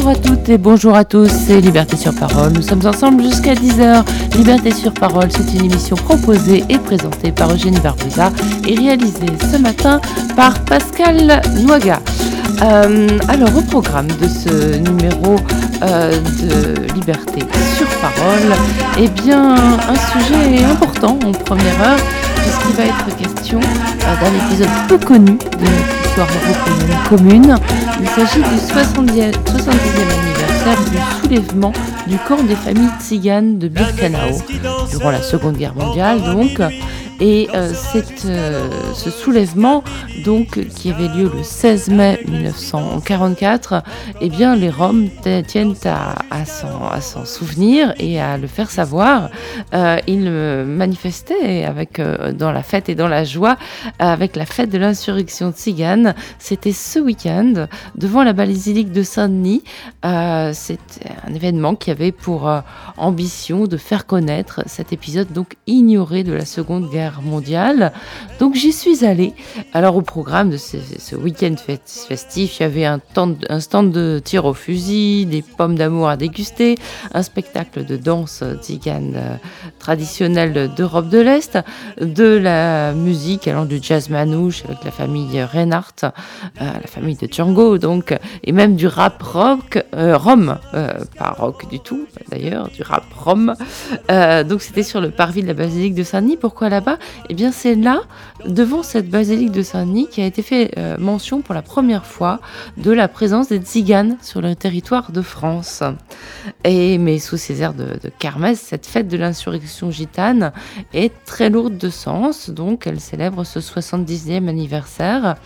Bonjour à toutes et bonjour à tous, c'est Liberté sur Parole. Nous sommes ensemble jusqu'à 10h. Liberté sur Parole, c'est une émission proposée et présentée par Eugénie Barbuza et réalisée ce matin par Pascal Noaga. Alors, au programme de ce numéro de Liberté sur Parole, eh bien, un sujet important en première heure, puisqu'il va être question d'un épisode peu connu de notre histoire européenne commune. Il s'agit du 70e anniversaire du soulèvement du camp des familles tziganes de Birkenau durant la Seconde Guerre mondiale, donc. Et ce soulèvement, donc, qui avait lieu le 16 mai 1944, eh bien, les Roms tiennent à s'en souvenir et à le faire savoir. Ils manifestaient dans la fête et dans la joie avec la fête de l'insurrection tzigane. C'était ce week-end devant la basilique de Saint-Denis. C'était un événement qui avait pour ambition de faire connaître cet épisode donc ignoré de la Seconde Guerre mondiale. Donc j'y suis allée. Alors au programme de ce week-end festif, il y avait un stand de tir au fusil, des pommes d'amour à déguster, un spectacle de danse tzigane traditionnelle d'Europe de l'Est, de la musique allant du jazz manouche avec la famille Reinhardt, la famille de Django donc, et même du rap rom, pas rock du tout d'ailleurs, du rap rom. Donc c'était sur le parvis de la basilique de Saint-Denis. Pourquoi là-bas ? Eh bien c'est là, devant cette basilique de Saint-Denis, qui a été fait mention pour la première fois de la présence des tziganes sur le territoire de France. Mais sous ces airs de kermesse, cette fête de l'insurrection gitane est très lourde de sens. Donc elle célèbre ce 70e anniversaire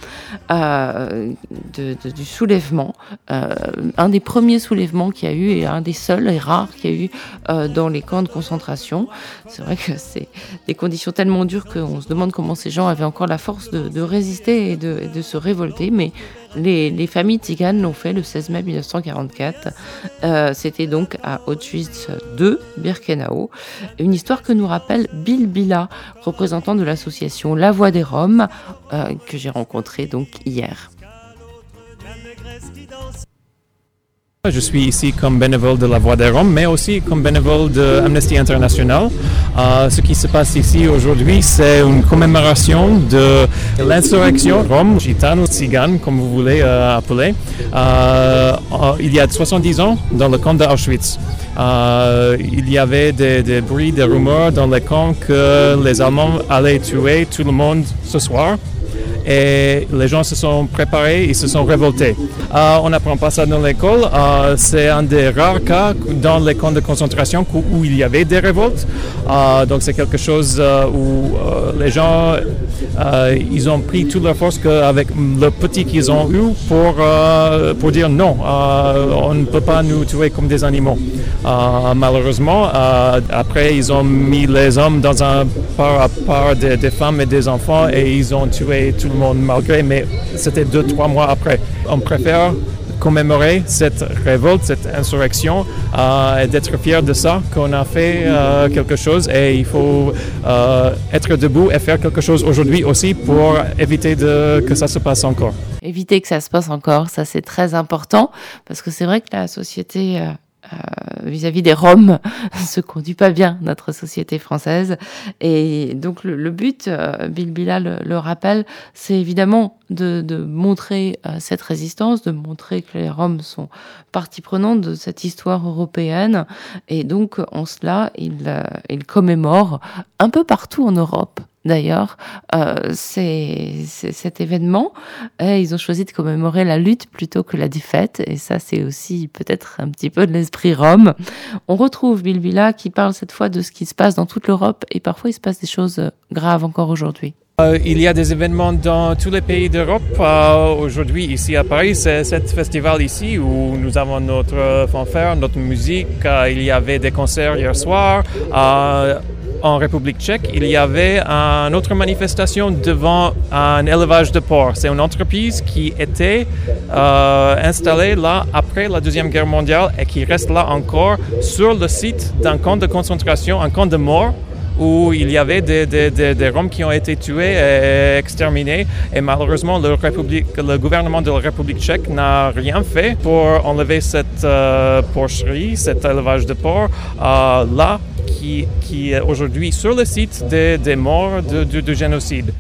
du soulèvement, un des premiers soulèvements qu'il y a eu et un des seuls et rares qu'il y a eu dans les camps de concentration. C'est vrai que c'est des conditions tellement dures qu'on se demande comment ces gens avaient encore la force de résister et de se révolter, mais les familles tziganes l'ont fait le 16 mai 1944. C'était donc à Auschwitz II, Birkenau. Une histoire que nous rappelle Bill Bila, représentant de l'association La Voix des Roms, que j'ai rencontré donc hier. Je suis ici comme bénévole de la Voix des Roms, mais aussi comme bénévole de Amnesty International. Ce qui se passe ici aujourd'hui, c'est une commémoration de l'insurrection rom, gitane ou tzigane, comme vous voulez appeler, il y a 70 ans dans le camp d'Auschwitz. Il y avait des bruits, des rumeurs dans le camp que les Allemands allaient tuer tout le monde ce soir. Et les gens se sont préparés, ils se sont révoltés. On n'apprend pas ça dans l'école. C'est un des rares cas dans les camps de concentration où il y avait des révoltes. Donc c'est quelque chose où les gens, ils ont pris toute leur force avec le petit qu'ils ont eu pour dire non, on ne peut pas nous tuer comme des animaux. Malheureusement, après ils ont mis les hommes dans un par à part des femmes et des enfants et ils ont tué tout le monde malgré, mais c'était 2-3 mois après. On préfère commémorer cette révolte, cette insurrection et d'être fier de ça, qu'on a fait quelque chose et il faut être debout et faire quelque chose aujourd'hui aussi pour éviter que ça se passe encore. Éviter que ça se passe encore, ça c'est très important parce que c'est vrai que la société vis-à-vis des Roms se conduit pas bien, notre société française. Et donc le but, Bill Bila le rappelle, c'est évidemment de montrer cette résistance, de montrer que les Roms sont partie prenante de cette histoire européenne. Et donc en cela, il commémore un peu partout en Europe. D'ailleurs, c'est cet événement, ils ont choisi de commémorer la lutte plutôt que la défaite, et ça c'est aussi peut-être un petit peu de l'esprit Rome. On retrouve Bill Bila qui parle cette fois de ce qui se passe dans toute l'Europe, et parfois il se passe des choses graves encore aujourd'hui. Il y a des événements dans tous les pays d'Europe. Aujourd'hui, ici à Paris, c'est ce festival ici où nous avons notre fanfare, notre musique. Il y avait des concerts hier soir. En République tchèque, il y avait une autre manifestation devant un élevage de porcs. C'est une entreprise qui était installée là après la Deuxième Guerre mondiale et qui reste là encore sur le site d'un camp de concentration, un camp de mort, où il y avait des Roms qui ont été tués et exterminés. Et malheureusement, le gouvernement de la République tchèque n'a rien fait pour enlever cette porcherie, cet élevage de porcs là, qui est aujourd'hui sur le site des morts du génocide.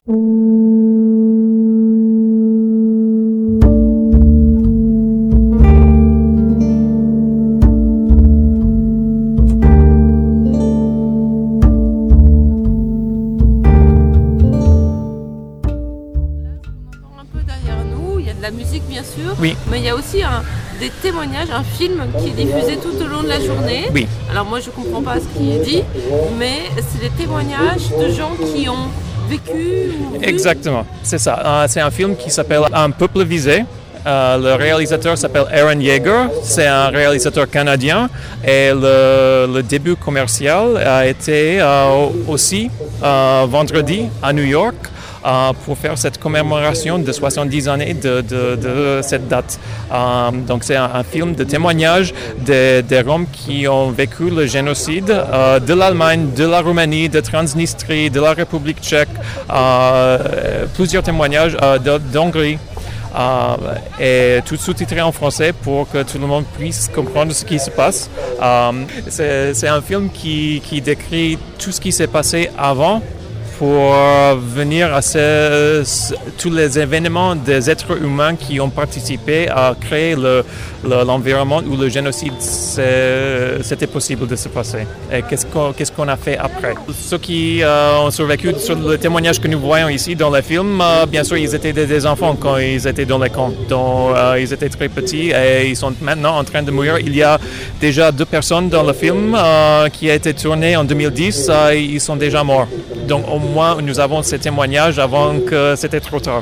Oui. Mais il y a aussi des témoignages, un film qui est diffusé tout au long de la journée. Oui. Alors moi je ne comprends pas ce qui est dit, mais c'est des témoignages de gens qui ont vécu ou vu. Exactement, c'est ça. C'est un film qui s'appelle Un peuple visé. Le réalisateur s'appelle Aaron Yeager, c'est un réalisateur canadien et le début commercial a été aussi vendredi à New York. Pour faire cette commémoration de 70 années de cette date. Donc c'est un film de témoignage des Roms qui ont vécu le génocide de l'Allemagne, de la Roumanie, de Transnistrie, de la République tchèque, plusieurs témoignages d'Hongrie. Et tout sous-titré en français pour que tout le monde puisse comprendre ce qui se passe. C'est un film qui décrit tout ce qui s'est passé avant pour venir à tous les événements des êtres humains qui ont participé à créer l'environnement où le génocide c'était possible de se passer. Et qu'est-ce qu'on a fait après. Ceux qui ont survécu sur le témoignage que nous voyons ici dans le film, bien sûr, ils étaient des enfants quand ils étaient dans les camps. Donc, ils étaient très petits et ils sont maintenant en train de mourir. Il y a déjà 2 personnes dans le film qui a été tourné en 2010. Ils sont déjà morts. Donc, au moins, nous avons ces témoignages avant que c'était trop tard.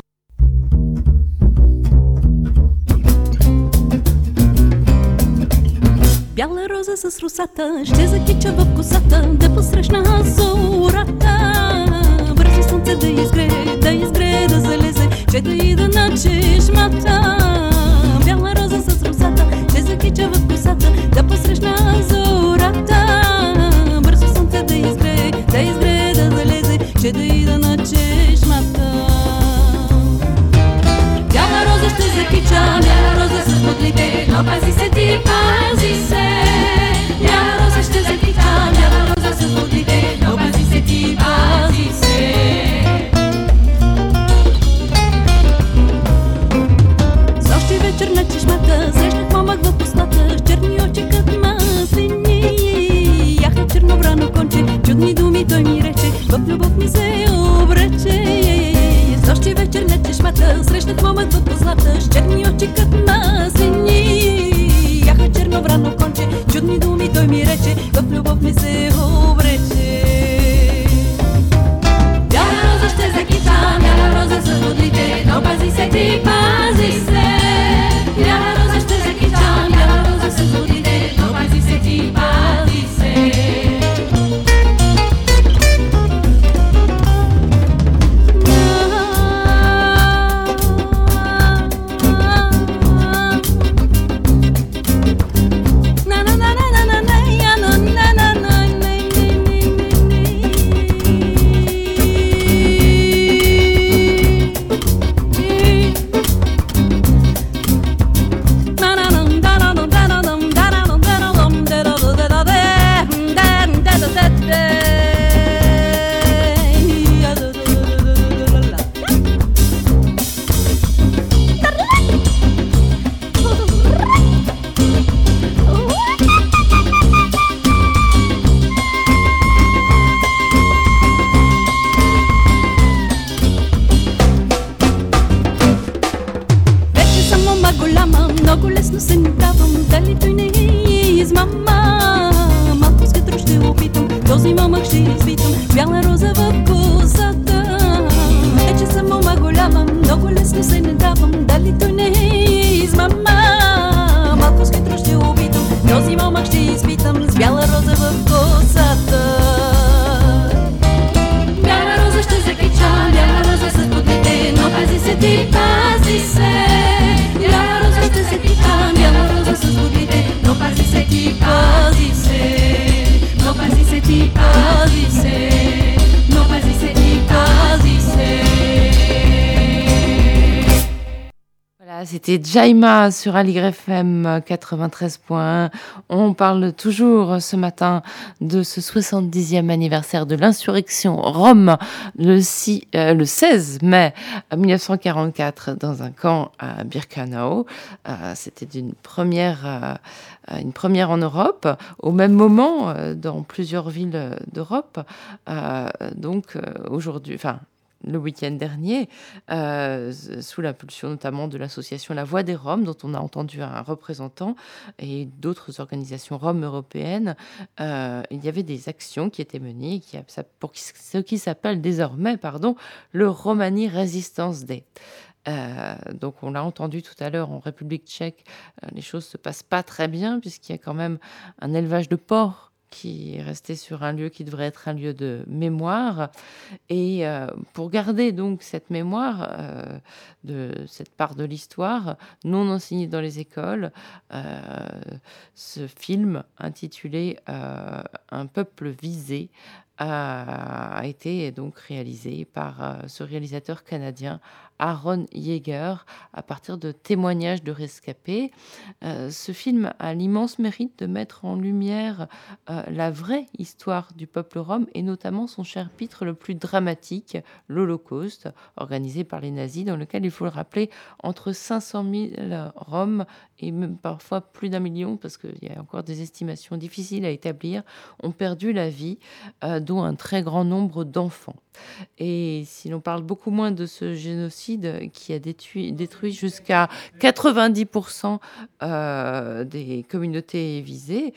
Бяла роза с русата, ще закича в косата, да посрещна зората. Бързо слънце да изгре, да залезе, че да ида на чешмата. Бяла роза с русата, ще закича в косата, да посрещна зората. Бързо слънце да изгре, да залезе, че да ида на чешмата. Бяла роза ще закича, бяла роза с подлите, но пази се ти, пази се. Бяла роза ще закича, бяла роза с подлите, но пази се ти, пази се. С още вечер на чешмата срещнах момък в пустата, с черни очи като маслини. Яха чернобрано конче, чудни думи той ми рече, в любов ми се обрече. С още вечер на чешмата срещнах момък в пустата, с черни очи като маслини. Яха чернобрано конче, чудни думи той ми рече, в любов ми се обрече. Бяла роза ще закича, бяла роза с подлите, но пази се ти, пази се. Бяла роза ще закича, бяла роза с подлите, но пази се ти, пази се. Много лесно се не давам, дали той не е измама. Малко скътро ще опитам, този момък ще извитам, бяла роза в косата. Вече съм мома голяма, много лесно се не давам, дали той не е измама. Малко скътро ще опитам, този момък ще извитам, с бяла роза в косата. Бяла роза ще закича, бяла роза с подлите, но пази се ти, пази се. Бяла роза ще закича, бяла роза с подлите, но пази се ти, пази се. Но пази се ти, пази се. C'était Jaima sur Aligre FM 93.1. On parle toujours ce matin de ce 70e anniversaire de l'insurrection Rome le 16 mai 1944 dans un camp à Birkenau. C'était une première en Europe. Au même moment, dans plusieurs villes d'Europe. Aujourd'hui, le week-end dernier, sous l'impulsion notamment de l'association La Voix des Roms, dont on a entendu un représentant, et d'autres organisations roms européennes, il y avait des actions qui étaient menées pour ce qui s'appelle désormais le Romani Resistance Day. Donc on l'a entendu tout à l'heure en République tchèque, les choses se passent pas très bien puisqu'il y a quand même un élevage de porcs qui est resté sur un lieu qui devrait être un lieu de mémoire. Et pour garder donc cette mémoire de cette part de l'histoire non enseignée dans les écoles, ce film intitulé Un peuple visé a été donc réalisé par ce réalisateur canadien Aaron Yeager à partir de témoignages de rescapés. Ce film a l'immense mérite de mettre en lumière la vraie histoire du peuple rome et notamment son chapitre le plus dramatique, l'Holocauste, organisé par les nazis, dans lequel, il faut le rappeler, entre 500 000 Roms et même parfois plus d'1 million, parce qu'il y a encore des estimations difficiles à établir, ont perdu la vie, dont un très grand nombre d'enfants. Et si l'on parle beaucoup moins de ce génocide qui a détruit jusqu'à 90% des communautés visées,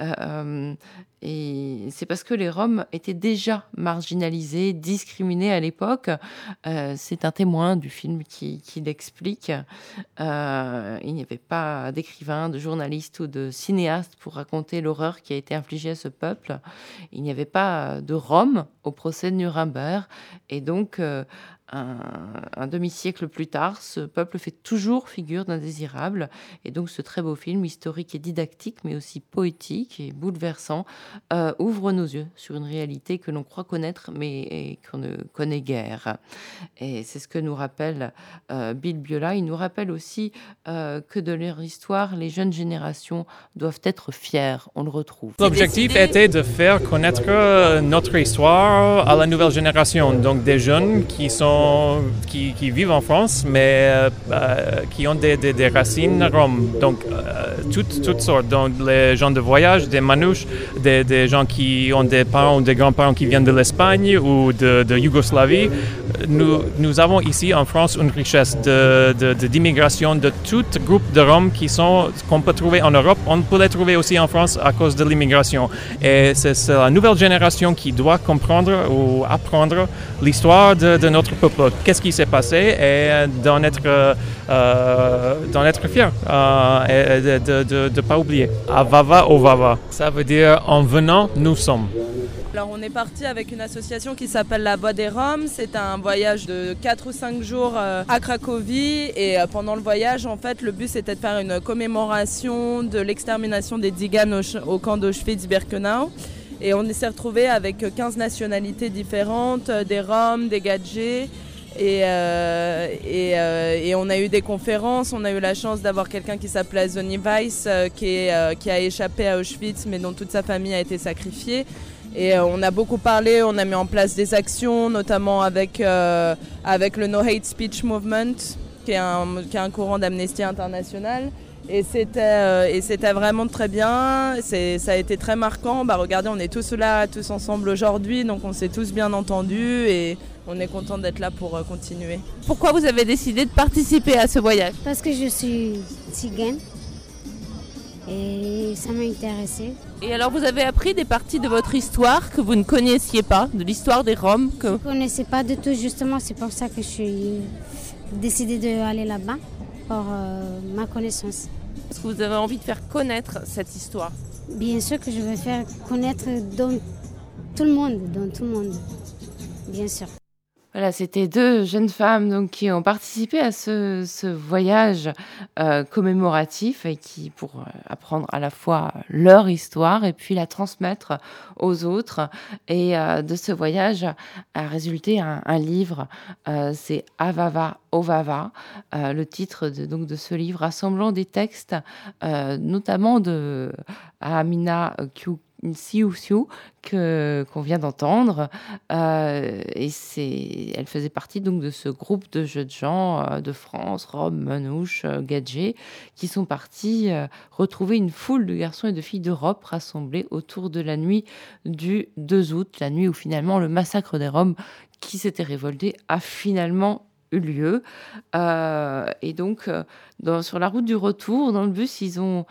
et c'est parce que les Roms étaient déjà marginalisés, discriminés à l'époque. C'est un témoin du film qui l'explique. Il n'y avait pas d'écrivain, de journaliste ou de cinéaste pour raconter l'horreur qui a été infligée à ce peuple. Il n'y avait pas de Roms au procès de Nuremberg. Et donc, un demi-siècle plus tard, ce peuple fait toujours figure d'indésirable. Et donc, ce très beau film historique et didactique, mais aussi poétique et bouleversant, ouvre nos yeux sur une réalité que l'on croit connaître, mais qu'on ne connaît guère. Et c'est ce que nous rappelle Bill Biola. Il nous rappelle aussi que de leur histoire, les jeunes générations doivent être fières. On le retrouve. L'objectif était de faire connaître notre histoire à la nouvelle génération, donc des jeunes qui vivent en France, mais qui ont des racines roms. Donc, toutes sortes. Donc, les gens de voyage, des manouches, des gens qui ont des parents ou des grands-parents qui viennent de l'Espagne ou de Yougoslavie. Nous avons ici en France une richesse d'immigration de tout groupe de Roms qu'on peut trouver en Europe. On peut les trouver aussi en France à cause de l'immigration. Et c'est la nouvelle génération qui doit comprendre ou apprendre l'histoire de notre peuple. Qu'est-ce qui s'est passé et d'en être fier et de ne pas oublier. Avava Ovava, ça veut dire en venant, nous sommes. Alors on est parti avec une association qui s'appelle La Voix des Roms. C'est un voyage de 4 ou 5 jours à Cracovie et pendant le voyage, en fait, le but c'était de faire une commémoration de l'extermination des Tziganes au camp d'Auschwitz-Birkenau. Et on s'est retrouvés avec 15 nationalités différentes, des Roms, des Gadjés. Et on a eu des conférences, on a eu la chance d'avoir quelqu'un qui s'appelait Zoni Weiss qui a échappé à Auschwitz mais dont toute sa famille a été sacrifiée. Et on a beaucoup parlé, on a mis en place des actions, notamment avec le No Hate Speech Movement, qui est un courant d'Amnesty International. Et c'était vraiment très bien, ça a été très marquant. Regardez, on est tous là, tous ensemble aujourd'hui, donc on s'est tous bien entendus et on est content d'être là pour continuer. Pourquoi vous avez décidé de participer à ce voyage ? Parce que je suis tzigane et ça m'a intéressée. Et alors vous avez appris des parties de votre histoire que vous ne connaissiez pas, de l'histoire des Roms Je ne connaissais pas du tout, justement, c'est pour ça que je suis décidée d'aller là-bas, pour ma connaissance. Est-ce que vous avez envie de faire connaître cette histoire ? Bien sûr que je vais faire connaître dans tout le monde, bien sûr. Voilà, c'était 2 jeunes femmes donc, qui ont participé à ce voyage commémoratif et qui, pour apprendre à la fois leur histoire et puis la transmettre aux autres. Et de ce voyage a résulté un livre, c'est Avava Ovava, le titre donc de ce livre rassemblant des textes, notamment de Amina Sioussiou qu'on vient d'entendre. Elle faisait partie donc de ce groupe de jeunes gens de France, Rome, Manouche, Gadget, qui sont partis retrouver une foule de garçons et de filles d'Europe rassemblés autour de la nuit du 2 août, la nuit où finalement le massacre des Roms qui s'étaient révoltés a finalement eu lieu. Et donc, sur la route du retour, dans le bus, ils ont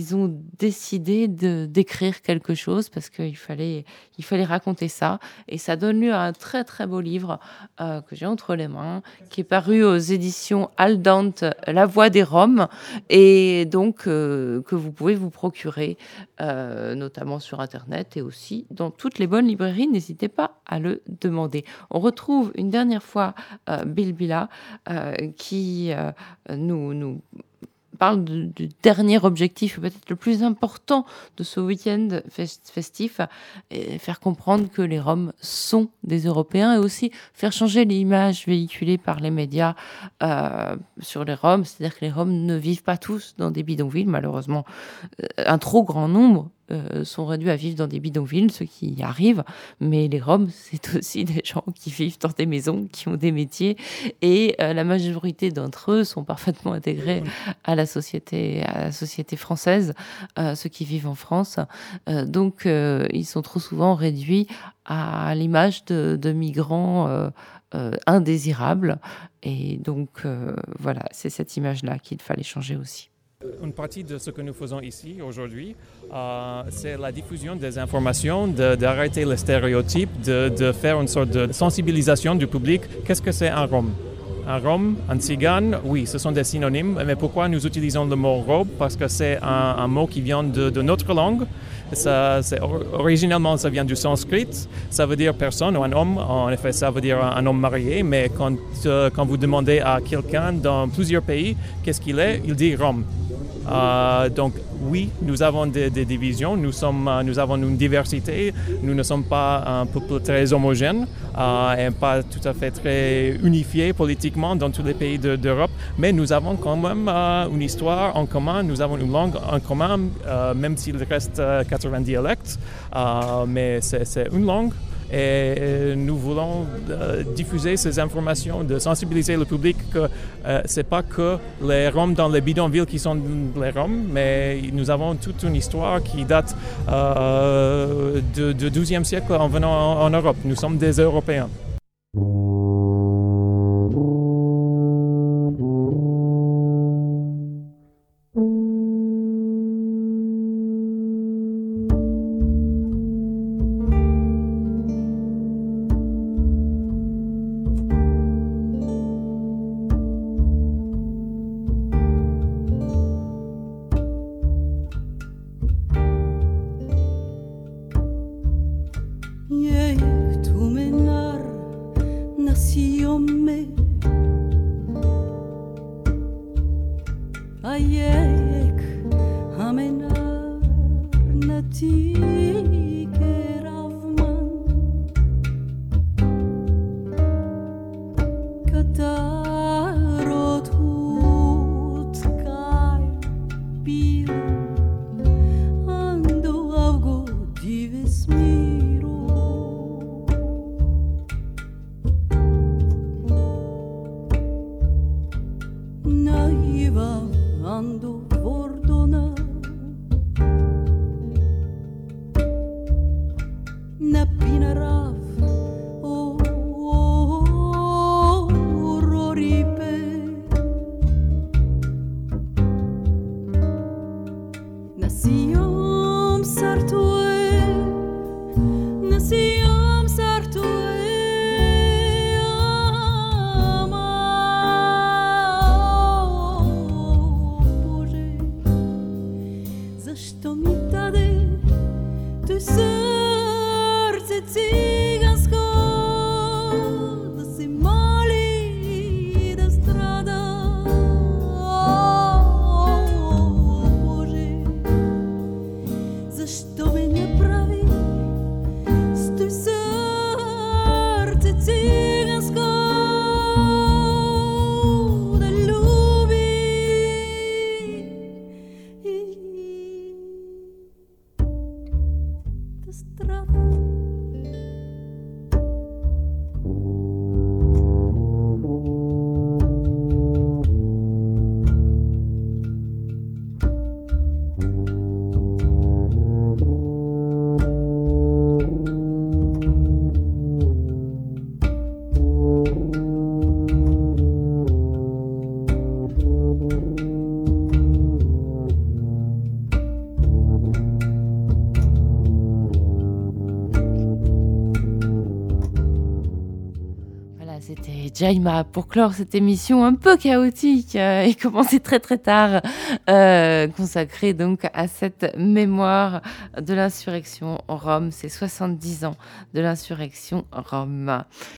décidé d'écrire quelque chose parce qu'il fallait raconter ça. Et ça donne lieu à un très, très beau livre que j'ai entre les mains, qui est paru aux éditions Aldante, La Voix des Roms, et donc que vous pouvez vous procurer, notamment sur Internet et aussi dans toutes les bonnes librairies. N'hésitez pas à le demander. On retrouve une dernière fois Bilbila, qui nous parle du dernier objectif, peut-être le plus important de ce week-end festif, et faire comprendre que les Roms sont des Européens et aussi faire changer l'image véhiculée par les médias sur les Roms, c'est-à-dire que les Roms ne vivent pas tous dans des bidonvilles, malheureusement. Un trop grand nombre sont réduits à vivre dans des bidonvilles, ce qui arrive, mais les Roms, c'est aussi des gens qui vivent dans des maisons, qui ont des métiers, et la majorité d'entre eux sont parfaitement intégrés à la société française, ceux qui vivent en France. Donc, ils sont trop souvent réduits à l'image de migrants indésirables. Et donc, voilà, c'est cette image-là qu'il fallait changer aussi. Une partie de ce que nous faisons ici aujourd'hui, c'est la diffusion des informations, d'arrêter les stéréotypes, de faire une sorte de sensibilisation du public. Qu'est-ce que c'est un Rom ? Un Rom, un Tzigane, oui, ce sont des synonymes. Mais pourquoi nous utilisons le mot robe ? Parce que c'est un mot qui vient de notre langue. Originellement, ça vient du sanskrit. Ça veut dire personne ou un homme. En effet, ça veut dire un homme marié. Mais quand vous demandez à quelqu'un dans plusieurs pays qu'est-ce qu'il est, il dit Rom. Donc oui, nous avons des divisions, nous avons une diversité, nous ne sommes pas un peuple très homogène et pas tout à fait très unifié politiquement dans tous les pays d'Europe, mais nous avons quand même une histoire en commun, nous avons une langue en commun, même s'il reste 80 dialectes, mais c'est une langue. Et nous voulons diffuser ces informations, de sensibiliser le public que ce n'est pas que les Roms dans les bidonvilles qui sont les Roms, mais nous avons toute une histoire qui date du XIIe siècle en venant en Europe. Nous sommes des Européens. защо ме направи с той сърце циганско да люби и да страда. C'était Jaima pour clore cette émission un peu chaotique et commencer très très tard, consacrée donc à cette mémoire de l'insurrection Rome, ces 70 ans de l'insurrection Rome.